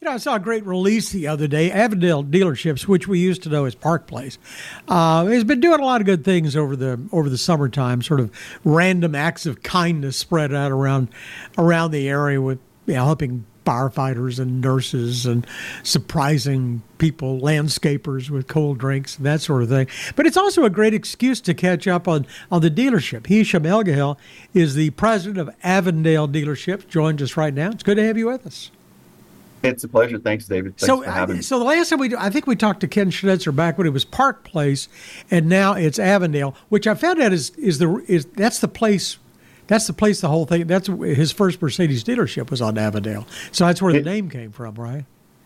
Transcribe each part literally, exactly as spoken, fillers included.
You know, I saw a great release the other day. Avondale Dealerships, which we used to know as Park Place, uh, has been doing a lot of good things over the over the summertime. Sort of random acts of kindness spread out around around the area with, you know, helping firefighters and nurses and surprising people, landscapers with cold drinks, that sort of thing. But it's also a great excuse to catch up on, on the dealership. Hisham Elgahel is the president of Avondale Dealerships, joins us right now. It's good to have you with us. It's a pleasure. Thanks, David. Thanks so, for having me. So the last time we, I think we talked to Ken Schnitzer back when it was Park Place, and now it's Avondale, which I found out is is the is that's the place, that's the place the whole thing. That's his first Mercedes dealership was on Avondale, so that's where it, the name came from, right?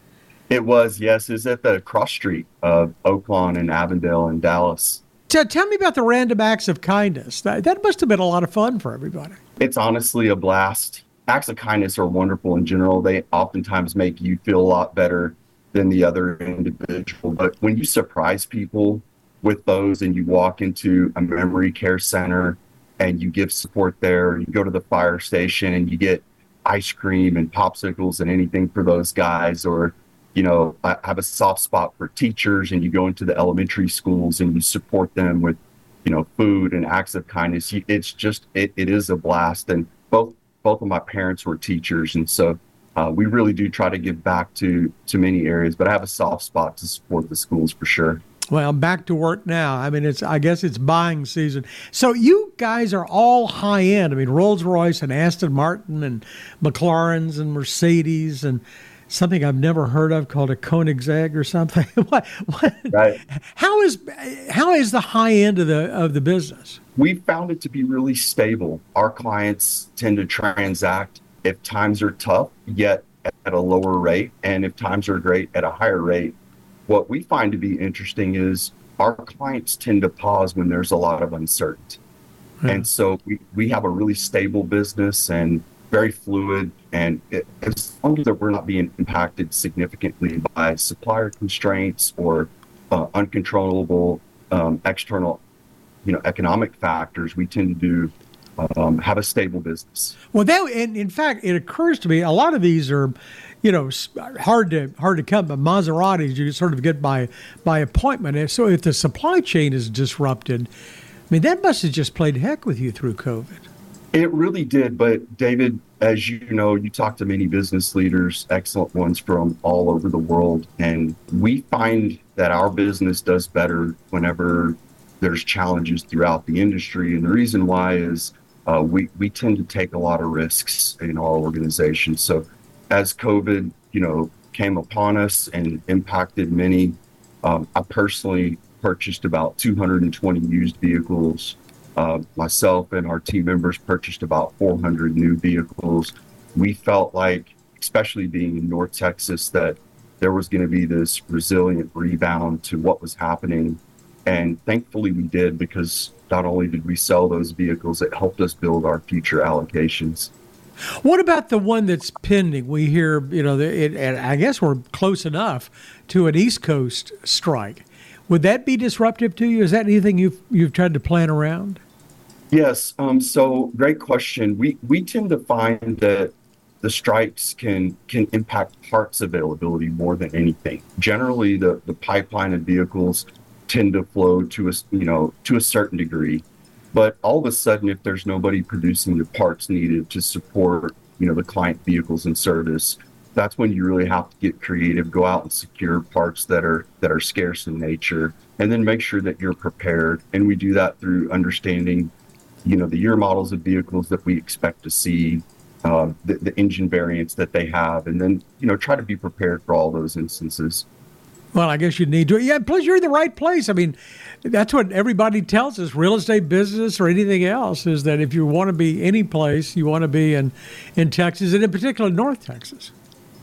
It was, yes. It's at the cross street of Oaklawn and Avondale in Dallas. So tell me about the random acts of kindness. That, that must have been a lot of fun for everybody. It's honestly a blast. Acts of kindness are wonderful in general. They oftentimes make you feel a lot better than the other individual. But when you surprise people with those and you walk into a memory care center and you give support there, you go to the fire station and you get ice cream and popsicles and anything for those guys, or, you know, I have a soft spot for teachers and you go into the elementary schools and you support them with, you know, food and acts of kindness. It's just, it, it is a blast. And both Both of my parents were teachers, and so uh, we really do try to give back to to many areas. But I have a soft spot to support the schools for sure. Well, I'm back to work now. I mean, it's I guess it's buying season. So you guys are all high end. I mean, Rolls Royce and Aston Martin and McLarens and Mercedes and something I've never heard of called a Koenigsegg or something. what, what, right. How is how is the high end of the of the business? We found it to be really stable. Our clients tend to transact if times are tough, yet at a lower rate, and if times are great, at a higher rate. What we find to be interesting is our clients tend to pause when there's a lot of uncertainty. Hmm. And so we, we have a really stable business and very fluid, and it, as long as we're not being impacted significantly by supplier constraints or uh, uncontrollable um, external, you know, economic factors, we tend to do um, have a stable business. Well, that, and in fact, it occurs to me a lot of these are, you know, hard to hard to come. But Maseratis, you sort of get by by appointment. And so if the supply chain is disrupted, I mean, that must have just played heck with you through COVID. It really did. But David, as you know, you talk to many business leaders, excellent ones from all over the world, and we find that our business does better whenever there's challenges throughout the industry. And the reason why is uh, we, we tend to take a lot of risks in our organization. So as COVID, you know, came upon us and impacted many, um, I personally purchased about two hundred twenty used vehicles. Uh, myself and our team members purchased about four hundred new vehicles. We felt like, especially being in North Texas, that there was going to be this resilient rebound to what was happening. And thankfully we did, because not only did we sell those vehicles, it helped us build our future allocations. What about the one that's pending? We hear, you know, it, and I guess we're close enough to an East Coast strike. Would that be disruptive to you? Is that anything you've you've tried to plan around? Yes. Um, so great question. We we tend to find that the strikes can can impact parts availability more than anything. Generally, the, the pipeline of vehicles tend to flow to a you know to a certain degree, but all of a sudden, if there's nobody producing the parts needed to support you know the client vehicles and service, that's when you really have to get creative, go out and secure parts that are that are scarce in nature, and then make sure that you're prepared. And we do that through understanding, you know, the year models of vehicles that we expect to see, uh, the, the engine variants that they have, and then, you know, try to be prepared for all those instances. Well, I guess you need to. Yeah, plus you're in the right place. I mean, that's what everybody tells us, real estate business or anything else, is that if you want to be any place, you want to be in, in Texas, and in particular North Texas.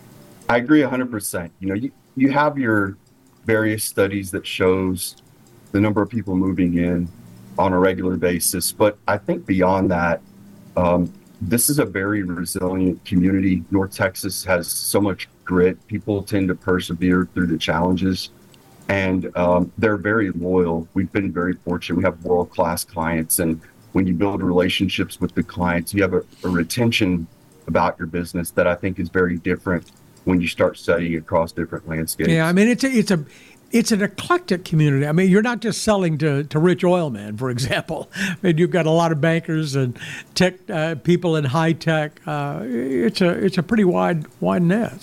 I agree one hundred percent. You know, you, you have your various studies that shows the number of people moving in on a regular basis. But I think beyond that, um, this is a very resilient community. North Texas has so much grit. People tend to persevere through the challenges, and um, they're very loyal. We've been very fortunate. We have world-class clients, and when you build relationships with the clients, you have a, a retention about your business that I think is very different Mm-hmm. when you start studying across different landscapes. Yeah, I mean, it's a, it's a it's an eclectic community. I mean, you're not just selling to, to rich oil men, for example. I mean, you've got a lot of bankers and tech uh, people in high tech. Uh, it's a it's a pretty wide wide net.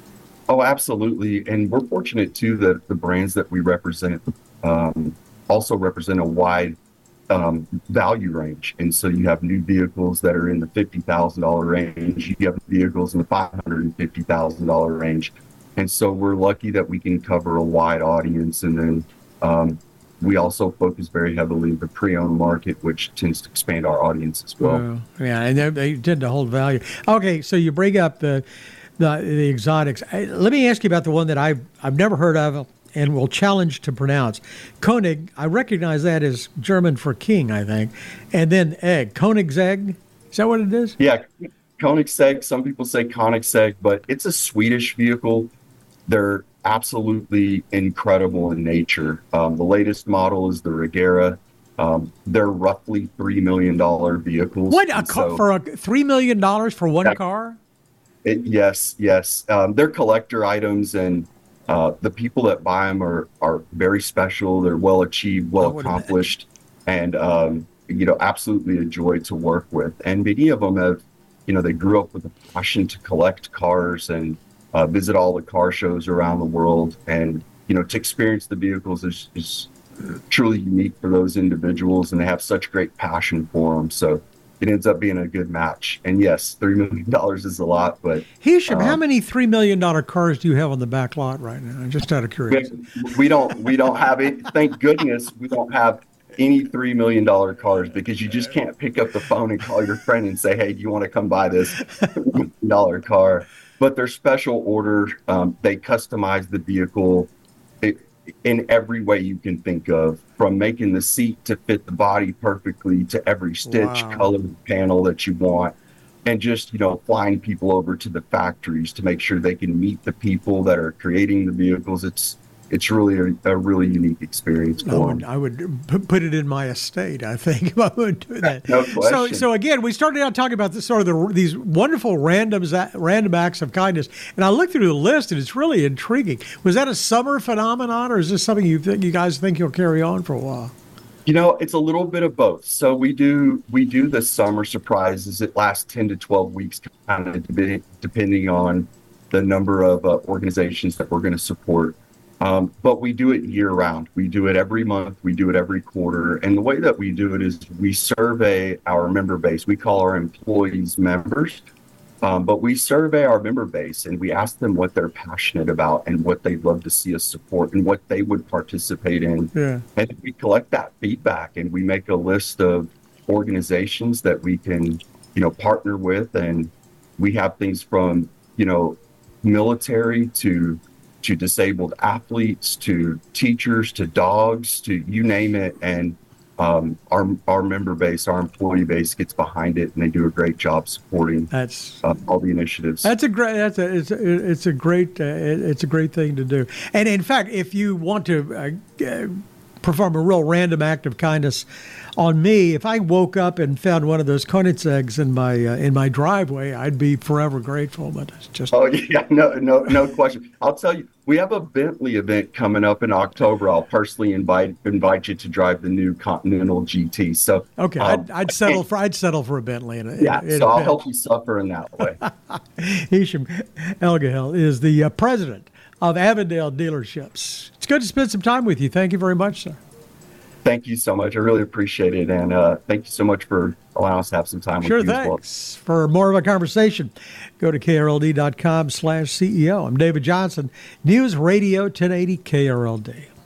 Oh, absolutely. And we're fortunate too that the brands that we represent um, also represent a wide um, value range. And so you have new vehicles that are in the fifty thousand dollars range. You have vehicles in the five hundred fifty thousand dollars range. And so we're lucky that we can cover a wide audience. And then um, we also focus very heavily in the pre-owned market, which tends to expand our audience as well. well yeah, and they, they tend to hold value. Okay, so you bring up the the, the exotics. I, let me ask you about the one that I've, I've never heard of and will challenge to pronounce. Koenig, I recognize that as German for king, I think. And then egg, Koenigsegg. Is that what it is? Yeah, Koenigsegg. Some people say Koenigsegg, but it's a Swedish vehicle. They're absolutely incredible in nature. Um, the latest model is the Regera. Um, they're roughly three million dollars vehicles. What, a car, so, for a three million dollars for one that, car? It, yes, yes. Um, they're collector items, and uh, the people that buy them are, are very special. They're well achieved, well accomplished, and, um, you know, absolutely a joy to work with. And many of them have, you know, they grew up with a passion to collect cars and Uh, visit all the car shows around the world, and you know, to experience the vehicles is, is truly unique for those individuals, and they have such great passion for them. So it ends up being a good match. And yes, three million dollars is a lot, but Hisham, um, how many three million dollar cars do you have on the back lot right now? Just out of curiosity. We, we don't we don't have it. Thank goodness we don't have any three million dollar cars, because you just can't pick up the phone and call your friend and say, "Hey, do you want to come buy this three million dollar car?" But they're special order. Um, they customize the vehicle it, in every way you can think of, from making the seat to fit the body perfectly to every stitch, wow. color, panel that you want, and just, you know, flying people over to the factories to make sure they can meet the people that are creating the vehicles. It's It's really a, a really unique experience for I would, them. I would put it in my estate, I think, if I would do that. No question. So, so again, we started out talking about this, sort of the, these wonderful randoms, random acts of kindness, and I looked through the list, and it's really intriguing. Was that a summer phenomenon, or is this something you think you guys think you'll carry on for a while? You know, it's a little bit of both. So we do we do the summer surprises. It lasts ten to twelve weeks, kind of depending on the number of uh, organizations that we're going to support. Um, but we do it year round. We do it every month. We do it every quarter. And the way that we do it is we survey our member base. We call our employees members, um, but we survey our member base, and we ask them what they're passionate about and what they'd love to see us support and what they would participate in. Yeah. And we collect that feedback, and we make a list of organizations that we can, you know, partner with. And we have things from, you know, military to to disabled athletes, to teachers, to dogs, to you name it. And um, our our member base, our employee base gets behind it, and they do a great job supporting that's uh, all the initiatives. That's a great. That's a. It's a, it's a great. Uh, it's a great thing to do. And in fact, if you want to uh, perform a real random act of kindness on me, if I woke up and found one of those Koenigsegg's in my uh, in my driveway, I'd be forever grateful. But it's just oh yeah, no no no question. I'll tell you, we have a Bentley event coming up in October. I'll personally invite invite you to drive the new Continental G T. So okay, um, I'd, I'd settle for I'd settle for a Bentley. In a, yeah, in so a I'll Bentley. help you suffer in that way. Hisham Elgahel is the uh, president of Avondale Dealerships. It's good to spend some time with you. Thank you very much, sir. Thank you so much. I really appreciate it. And uh, thank you so much for allowing us to have some time sure, with you thanks. as well. For more of a conversation, go to K R L D dot com slash C E O. I'm David Johnson, News Radio ten eighty K R L D.